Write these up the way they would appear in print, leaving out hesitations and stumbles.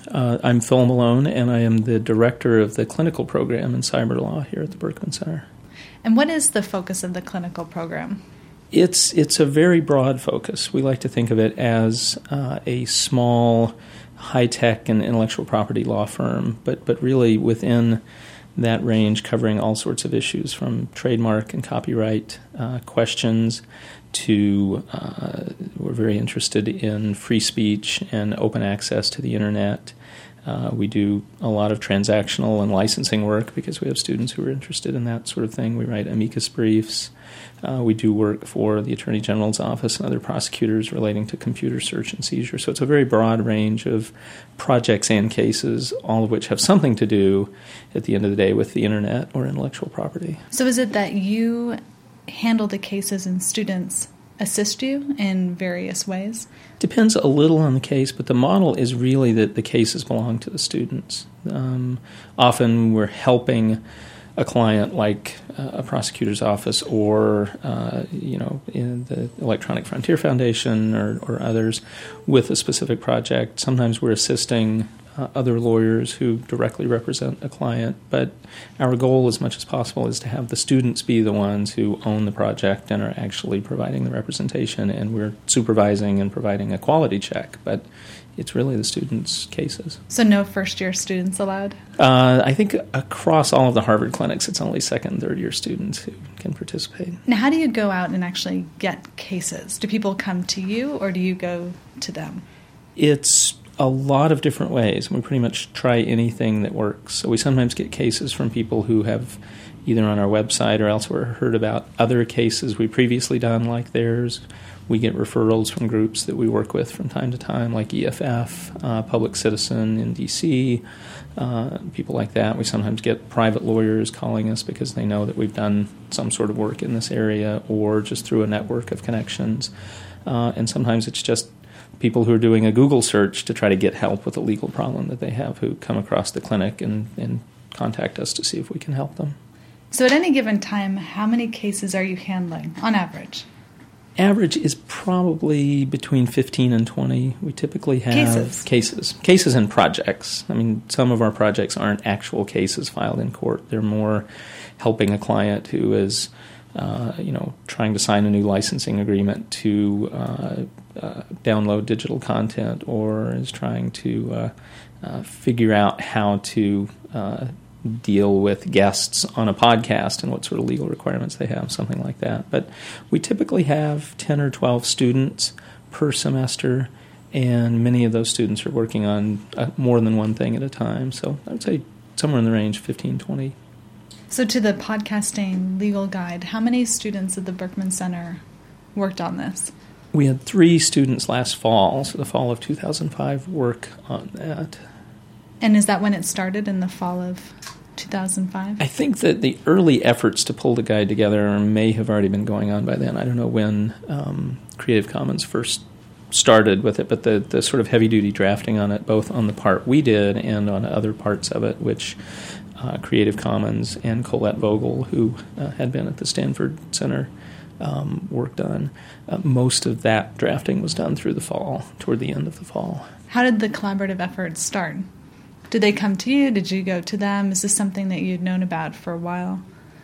I'm Phil Malone, and I am the director of the clinical program in cyber law here at the Berkman Center. And what is the focus of the clinical program? It's a very broad focus. We like to think of it as a small, high-tech and intellectual property law firm, but really within that range covering all sorts of issues from trademark and copyright questions to we're very interested in free speech and open access to the internet. We do a lot of transactional and licensing work because we have students who are interested in that sort of thing. We write amicus briefs. We do work for the Attorney General's office and other prosecutors relating to computer search and seizure. So it's a very broad range of projects and cases, all of which have something to do, at the end of the day, with the internet or intellectual property. So is it that you handle the cases and students assist you in various ways? Depends a little on the case, but the model is really that the cases belong to the students. Often we're helping a client like a prosecutor's office or, in the Electronic Frontier Foundation or others with a specific project. Sometimes we're assisting other lawyers who directly represent a client, but our goal as much as possible is to have the students be the ones who own the project and are actually providing the representation, and we're supervising and providing a quality check, but it's really the students' cases. So no first-year students allowed? I think across all of the Harvard clinics, it's only second and third-year students who can participate. Now, how do you go out and actually get cases? Do people come to you, or do you go to them? It's a lot of different ways. We pretty much try anything that works. So we sometimes get cases from people who have either on our website or elsewhere heard about other cases we've previously done like theirs. We get referrals from groups that we work with from time to time, like EFF, Public Citizen in D.C., people like that. We sometimes get private lawyers calling us because they know that we've done some sort of work in this area, or just through a network of connections. And sometimes it's just people who are doing a Google search to try to get help with a legal problem that they have, who come across the clinic and contact us to see if we can help them. So at any given time, how many cases are you handling on average? Average is probably between 15 and 20. We typically have cases and projects. I mean, some of our projects aren't actual cases filed in court. They're more helping a client who is trying to sign a new licensing agreement to download digital content, or is trying to figure out how to deal with guests on a podcast and what sort of legal requirements they have, something like that. But we typically have 10 or 12 students per semester, and many of those students are working on more than one thing at a time. So I would say somewhere in the range 15, 20. So to the podcasting legal guide, how many students at the Berkman Center worked on this? We had 3 students last fall, so the fall of 2005, work on that. And is that when it started, in the fall of 2005? I think that the early efforts to pull the guide together may have already been going on by then. I don't know when Creative Commons first started with it, but the sort of heavy-duty drafting on it, both on the part we did and on other parts of it, which Creative Commons and Colette Vogel, who had been at the Stanford Center, worked on. Most of that drafting was done through the fall, toward the end of the fall. How did the collaborative effort start? Did they come to you? Did you go to them? Is this something that you'd known about for a while?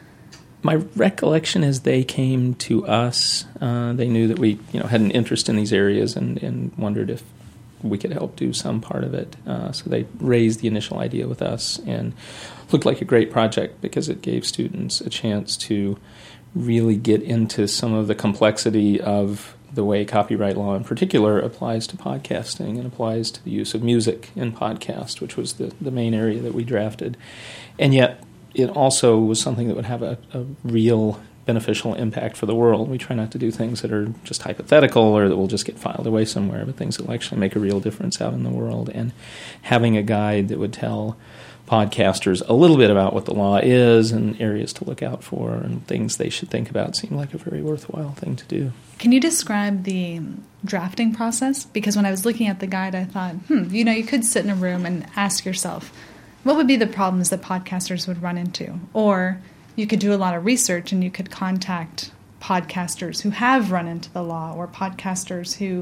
My recollection is they came to us. They knew that we had an interest in these areas and wondered if we could help do some part of it. So they raised the initial idea with us, and looked like a great project because it gave students a chance to really get into some of the complexity of the way copyright law in particular applies to podcasting and applies to the use of music in podcast, which was the main area that we drafted. And yet it also was something that would have a real beneficial impact for the world. We try not to do things that are just hypothetical or that will just get filed away somewhere, but things that will actually make a real difference out in the world. And having a guide that would tell podcasters a little bit about what the law is and areas to look out for and things they should think about seemed like a very worthwhile thing to do. Can you describe the drafting process? Because when I was looking at the guide, I thought, you could sit in a room and ask yourself, what would be the problems that podcasters would run into? Or you could do a lot of research and you could contact podcasters who have run into the law, or podcasters who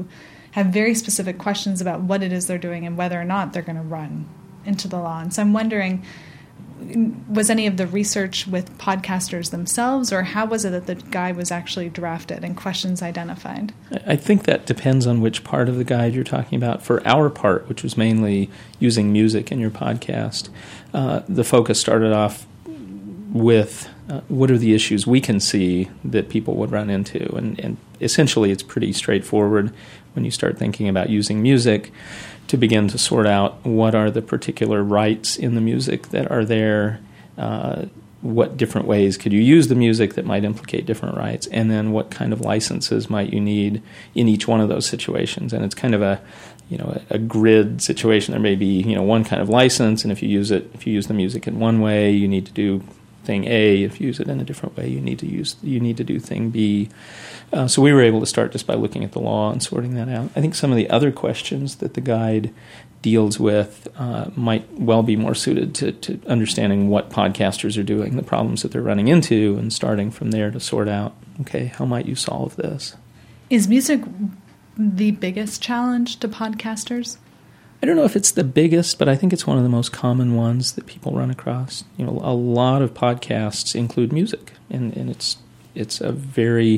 have very specific questions about what it is they're doing and whether or not they're going to run into the law. And so I'm wondering, was any of the research with podcasters themselves, or how was it that the guide was actually drafted and questions identified? I think that depends on which part of the guide you're talking about. For our part, which was mainly using music in your podcast, the focus started off with what are the issues we can see that people would run into. And essentially it's pretty straightforward when you start thinking about using music to begin to sort out what are the particular rights in the music that are there, what different ways could you use the music that might implicate different rights, and then what kind of licenses might you need in each one of those situations. And it's kind of a grid situation. There may be one kind of license, and if you use the music in one way, you need to do thing A. If you use it in a different way, you need to do thing B. So we were able to start just by looking at the law and sorting that out. I think some of the other questions that the guide deals with might well be more suited to understanding what podcasters are doing, the problems that they're running into, and starting from there to sort out, okay, how might you solve this? Is music the biggest challenge to podcasters? I don't know if it's the biggest, but I think it's one of the most common ones that people run across. A lot of podcasts include music, and it's a very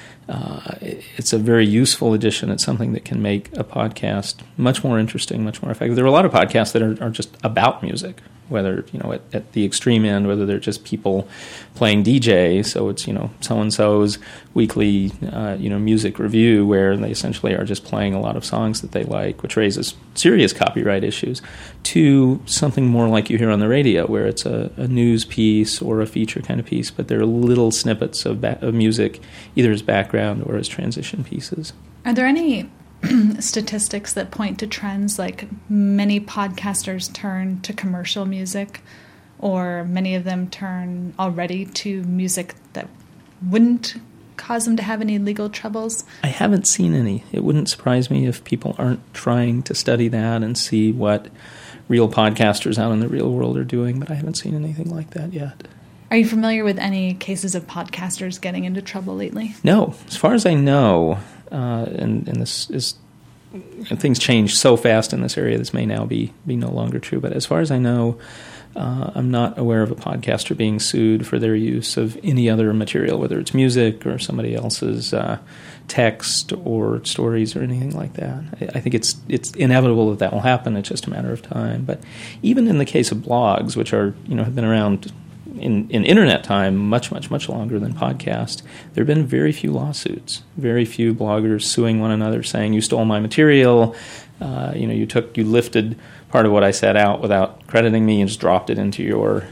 useful addition. It's something that can make a podcast much more interesting, much more effective. There are a lot of podcasts that are just about music, whether at the extreme end, whether they're just people playing DJ. So it's so-and-so's weekly music review, where they essentially are just playing a lot of songs that they like, which raises serious copyright issues, to something more like you hear on the radio, where it's a news piece or a feature kind of piece, but there are little snippets of music, either as background or as transition pieces. Are there any statistics that point to trends, like many podcasters turn to commercial music, or many of them turn already to music that wouldn't cause them to have any legal troubles? I haven't seen any. It wouldn't surprise me if people aren't trying to study that and see what real podcasters out in the real world are doing, but I haven't seen anything like that yet. Are you familiar with any cases of podcasters getting into trouble lately? No. As far as I know, and this is, things change so fast in this area, this may now be no longer true, but as far as I know, I'm not aware of a podcaster being sued for their use of any other material, whether it's music or somebody else's text or stories or anything like that. I think it's inevitable that will happen. It's just a matter of time. But even in the case of blogs, which are have been around in internet time much longer than podcasts, there have been very few lawsuits, very few bloggers suing one another saying, you stole my material, you lifted part of what I set out without crediting me and just dropped it into your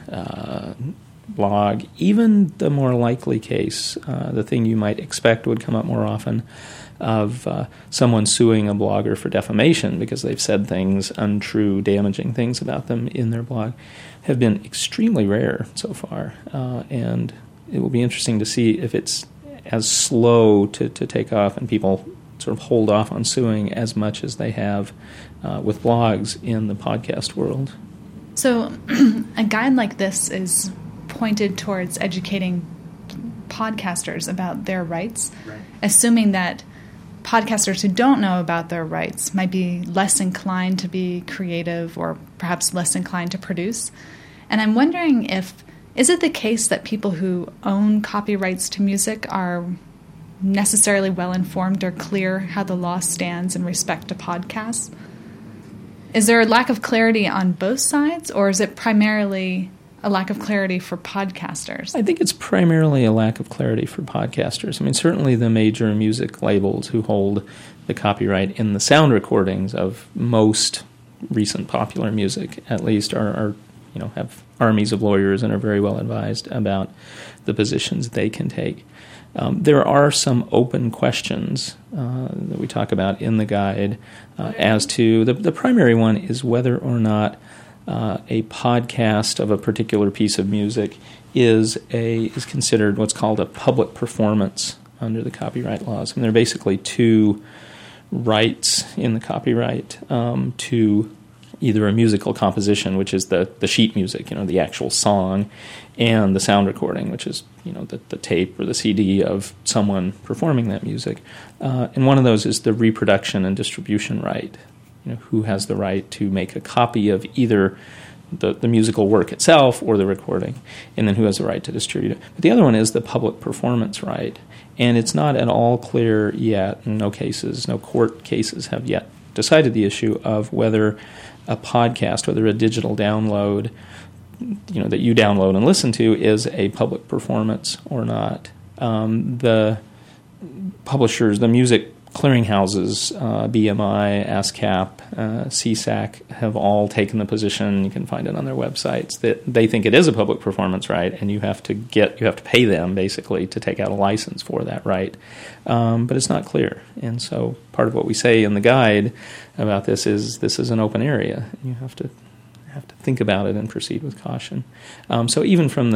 blog. Even the more likely case, the thing you might expect would come up more often, of someone suing a blogger for defamation because they've said things, untrue, damaging things about them in their blog, have been extremely rare so far. And it will be interesting to see if it's as slow to take off and people sort of hold off on suing as much as they have with blogs in the podcast world. So a guide like this is pointed towards educating podcasters about their rights, right, assuming that podcasters who don't know about their rights might be less inclined to be creative or perhaps less inclined to produce. And I'm wondering is it the case that people who own copyrights to music are necessarily well-informed or clear how the law stands in respect to podcasts? Is there a lack of clarity on both sides, or is it primarily a lack of clarity for podcasters? I think it's primarily a lack of clarity for podcasters. I mean, certainly the major music labels who hold the copyright in the sound recordings of most recent popular music, at least, are have armies of lawyers and are very well advised about the positions they can take. There are some open questions that we talk about in the guide as to the primary one is whether or not a podcast of a particular piece of music is considered what's called a public performance under the copyright laws. And there are basically two rights in the copyright to either a musical composition, which is the sheet music, the actual song, and the sound recording, which is the tape or the CD of someone performing that music. And one of those is the reproduction and distribution right. Who has the right to make a copy of either the musical work itself or the recording, and then who has the right to distribute it. But the other one is the public performance right, and it's not at all clear yet, in no court cases have yet decided the issue of whether a podcast, whether a digital download, that you download and listen to, is a public performance or not. The publishers, the music clearinghouses, BMI, ASCAP, CSAC, have all taken the position, you can find it on their websites, that they think it is a public performance right, and you have to pay them basically to take out a license for that right. But it's not clear, and so part of what we say in the guide about this is an open area, and you have to think about it and proceed with caution. So even from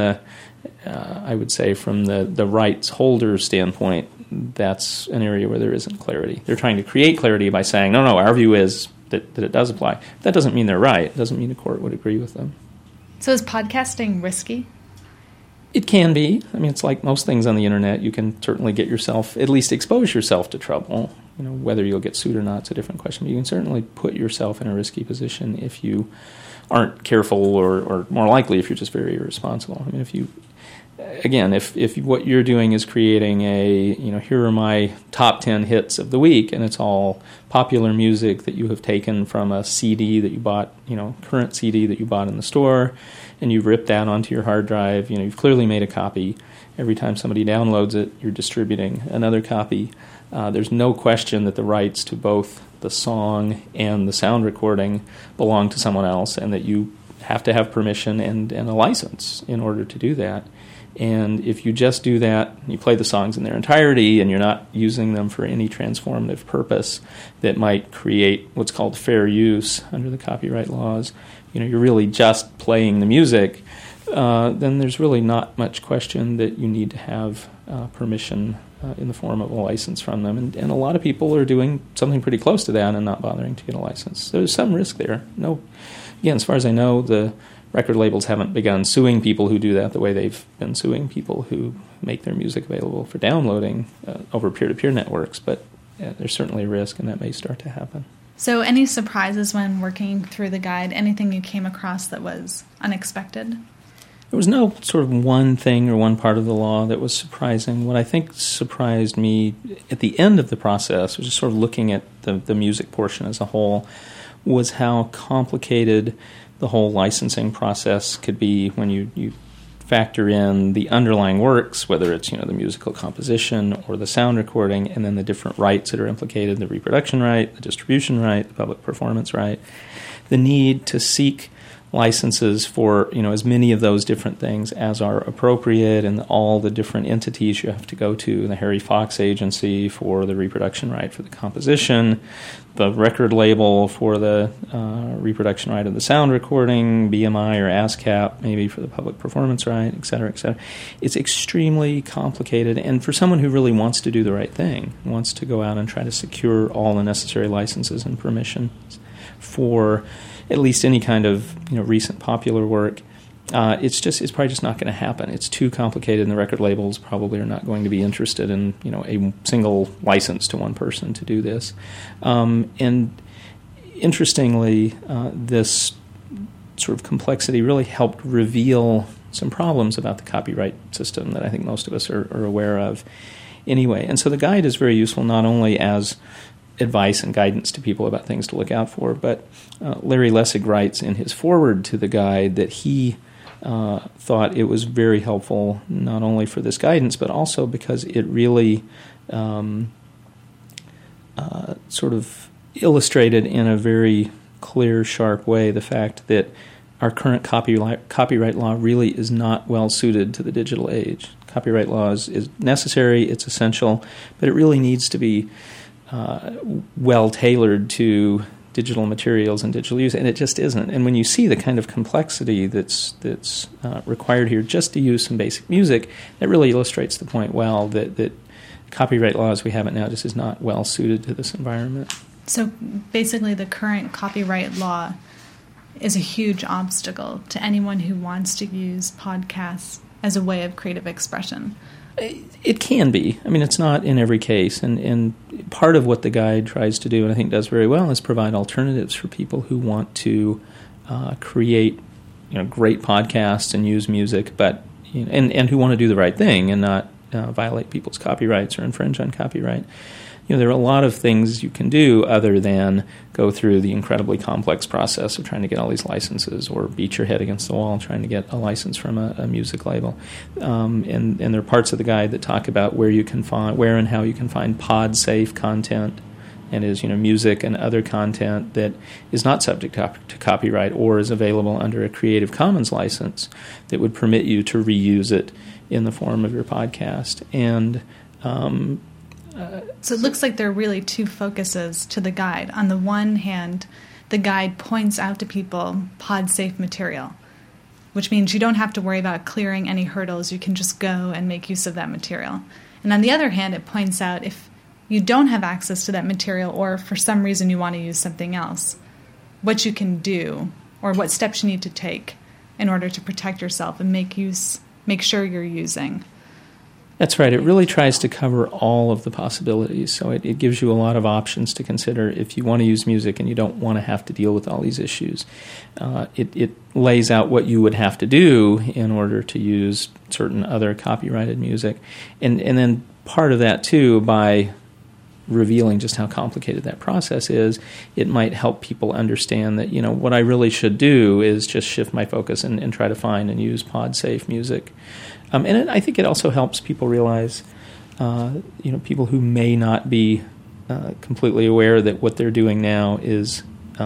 I would say from the rights holder standpoint, that's an area where there isn't clarity. They're trying to create clarity by saying, no, our view is that it does apply. That doesn't mean they're right. It doesn't mean the court would agree with them. So is podcasting risky? It can be. I mean, it's like most things on the internet. You can certainly get yourself, at least expose yourself to trouble. Whether you'll get sued or not, it's a different question. But you can certainly put yourself in a risky position if you aren't careful, or more likely if you're just very irresponsible. I mean, if what you're doing is creating here are my top 10 hits of the week, and it's all popular music that you have taken from a CD that you bought, current CD that you bought in the store, and you've ripped that onto your hard drive, you've clearly made a copy. Every time somebody downloads it, you're distributing another copy. There's no question that the rights to both the song and the sound recording belong to someone else, and that you have to have permission and a license in order to do that. And if you just do that, you play the songs in their entirety, and you're not using them for any transformative purpose that might create what's called fair use under the copyright laws, you're really just playing the music, then there's really not much question that you need to have permission in the form of a license from them. And a lot of people are doing something pretty close to that and not bothering to get a license. There's some risk there. Again, as far as I know, the record labels haven't begun suing people who do that the way they've been suing people who make their music available for downloading over peer-to-peer networks, but there's certainly a risk, and that may start to happen. So any surprises when working through the guide? Anything you came across that was unexpected? There was no sort of one thing or one part of the law that was surprising. What I think surprised me at the end of the process, was just sort of looking at the music portion as a whole, was how complicated the whole licensing process could be when you factor in the underlying works, whether it's the musical composition or the sound recording, and then the different rights that are implicated, the reproduction right, the distribution right, the public performance right, the need to seek licenses for as many of those different things as are appropriate, and all the different entities you have to go to, the Harry Fox Agency for the reproduction right for the composition, the record label for the reproduction right of the sound recording, BMI or ASCAP maybe for the public performance right, et cetera, et cetera. It's extremely complicated, and for someone who really wants to do the right thing, wants to go out and try to secure all the necessary licenses and permissions for at least any kind of recent popular work, it's probably just not going to happen. It's too complicated, and the record labels probably are not going to be interested in a single license to one person to do this. And interestingly, this sort of complexity really helped reveal some problems about the copyright system that I think most of us are aware of anyway. And so the guide is very useful not only as advice and guidance to people about things to look out for, but Larry Lessig writes in his foreword to the guide that he thought it was very helpful not only for this guidance, but also because it really sort of illustrated in a very clear, sharp way the fact that our current copyright law really is not well suited to the digital age. Copyright law is necessary, it's essential, but it really needs to be well tailored to digital materials and digital use, and it just isn't. And when you see the kind of complexity that's required here just to use some basic music, that really illustrates the point well that copyright law as we have it now just is not well suited to this environment. So basically the current copyright law is a huge obstacle to anyone who wants to use podcasts as a way of creative expression. It can be. I mean, it's not in every case. And part of what the guide tries to do, and I think does very well, is provide alternatives for people who want to create great podcasts and use music, but and who want to do the right thing and not violate people's copyrights or infringe on copyright. There are a lot of things you can do other than go through the incredibly complex process of trying to get all these licenses or beat your head against the wall trying to get a license from a music label. And there are parts of the guide that talk about where and how you can find pod-safe content, and is music and other content that is not subject to copyright or is available under a Creative Commons license that would permit you to reuse it in the form of your podcast. And so it looks like there are really two focuses to the guide. On the one hand, the guide points out to people pod-safe material, which means you don't have to worry about clearing any hurdles. You can just go and make use of that material. And on the other hand, it points out if you don't have access to that material or for some reason you want to use something else, what you can do or what steps you need to take in order to protect yourself and make sure you're using. That's right. It really tries to cover all of the possibilities. So it gives you a lot of options to consider if you want to use music and you don't want to have to deal with all these issues. It lays out what you would have to do in order to use certain other copyrighted music. And then part of that, too, by revealing just how complicated that process is, it might help people understand that, what I really should do is just shift my focus and try to find and use pod-safe music. I think it also helps people realize, people who may not be completely aware that what they're doing now is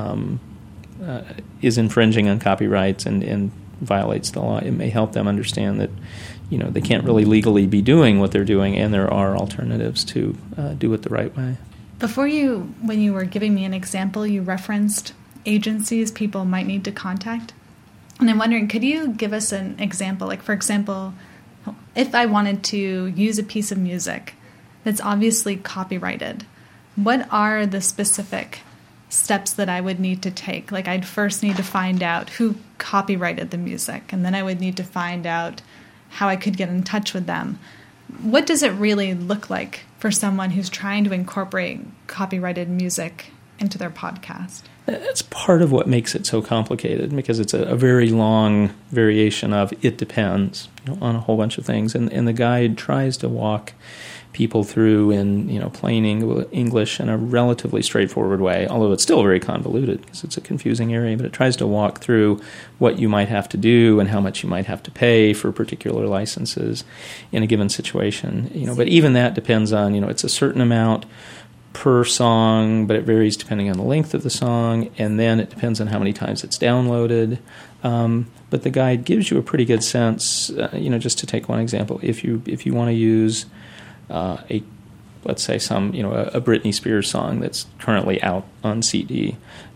infringing on copyrights and violates the law. It may help them understand that, they can't really legally be doing what they're doing, and there are alternatives to do it the right way. When you were giving me an example, you referenced agencies people might need to contact. And I'm wondering, could you give us an example? Like, for example, if I wanted to use a piece of music that's obviously copyrighted, what are the specific steps that I would need to take? Like, I'd first need to find out who copyrighted the music, and then I would need to find out how I could get in touch with them. What does it really look like for someone who's trying to incorporate copyrighted music into their podcast? That's part of what makes it so complicated, because it's a very long variation of it depends on a whole bunch of things. And the guide tries to walk people through in plain English in a relatively straightforward way, although it's still very convoluted because it's a confusing area. But it tries to walk through what you might have to do and how much you might have to pay for particular licenses in a given situation. But even that depends on it's a certain amount per song, but it varies depending on the length of the song, and then it depends on how many times it's downloaded. But the guide gives you a pretty good sense. Just to take one example, if you want to use let's say a Britney Spears song that's currently out on CD.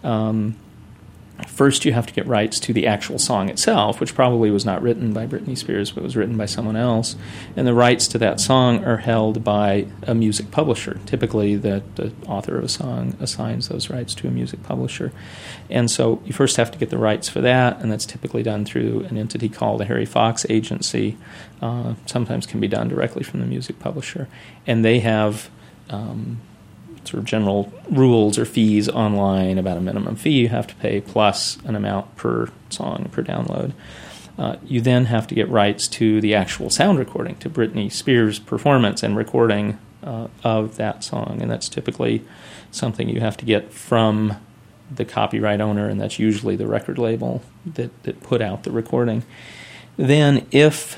First, you have to get rights to the actual song itself, which probably was not written by Britney Spears, but was written by someone else. And the rights to that song are held by a music publisher. Typically, the author of a song assigns those rights to a music publisher. And so you first have to get the rights for that, and that's typically done through an entity called the Harry Fox Agency. Sometimes can be done directly from the music publisher. And they have sort of general rules or fees online about a minimum fee you have to pay plus an amount per song per download. You then have to get rights to the actual sound recording, to Britney Spears' performance and recording of that song, and that's typically something you have to get from the copyright owner, and that's usually the record label that put out the recording. Then if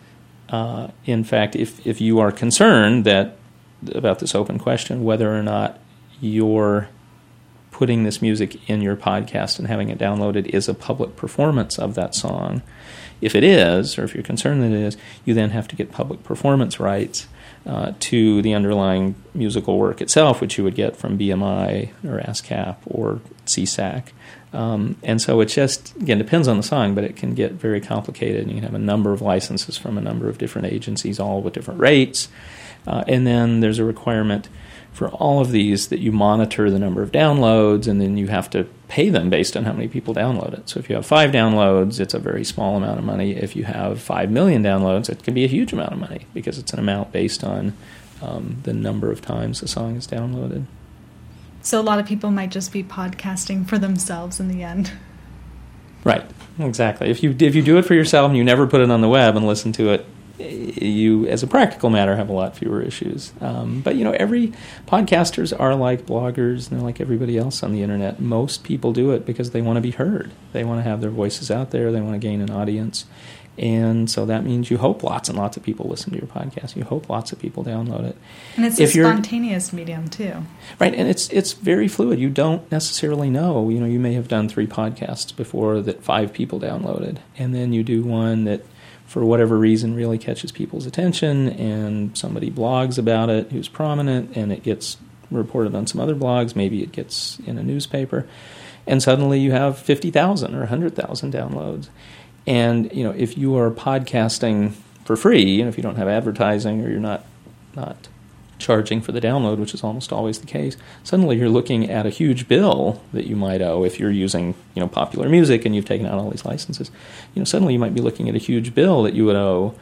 you are concerned about this open question, whether or not you're putting this music in your podcast and having it downloaded is a public performance of that song. If it is, or if you're concerned that it is, you then have to get public performance rights to the underlying musical work itself, which you would get from BMI or ASCAP or CSAC. And so it just, again, depends on the song, but it can get very complicated. You can have a number of licenses from a number of different agencies, all with different rates. And then there's a requirement for all of these that you monitor the number of downloads, and then you have to pay them based on how many people download it. So if you have 5 downloads, it's a very small amount of money. If you have 5 million downloads, it can be a huge amount of money because it's an amount based on the number of times the song is downloaded. So a lot of people might just be podcasting for themselves in the end. Right, exactly. If you do it for yourself and you never put it on the web and listen to it, you, as a practical matter, have a lot fewer issues. But, every podcasters are like bloggers, and they're like everybody else on the internet. Most people do it because they want to be heard. They want to have their voices out there. They want to gain an audience. And so that means you hope lots and lots of people listen to your podcast. You hope lots of people download it. And it's a spontaneous medium, too. Right, and it's very fluid. You don't necessarily know. You may have done 3 podcasts before that 5 people downloaded, and then you do one that, for whatever reason, really catches people's attention, and somebody blogs about it who's prominent, and it gets reported on some other blogs. Maybe it gets in a newspaper, and suddenly you have 50,000 or 100,000 downloads. And if you are podcasting for free, if you don't have advertising or you're not charging for the download, which is almost always the case, suddenly you're looking at a huge bill that you might owe if you're using popular music and you've taken out all these licenses. Suddenly you might be looking at a huge bill that you would owe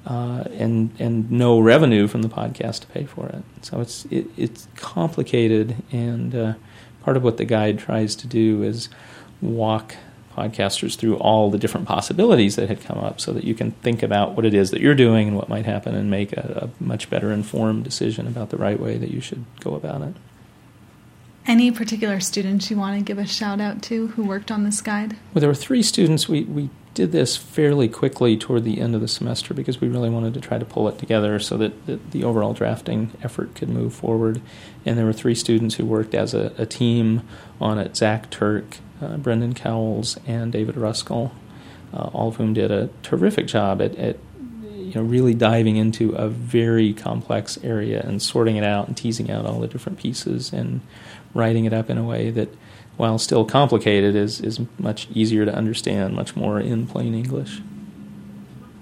and no revenue from the podcast to pay for it. So it's complicated, and part of what the guide tries to do is walk podcasters through all the different possibilities that had come up so that you can think about what it is that you're doing and what might happen and make a much better informed decision about the right way that you should go about it. Any particular students you want to give a shout out to who worked on this guide? Well, there were 3 students. We did this fairly quickly toward the end of the semester because we really wanted to try to pull it together so that the overall drafting effort could move forward. And there were 3 students who worked as a team on it: Zach Turk, Brendan Cowles, and David Ruskell, all of whom did a terrific job at really diving into a very complex area and sorting it out and teasing out all the different pieces and writing it up in a way that, while still complicated, is much easier to understand, much more in plain English.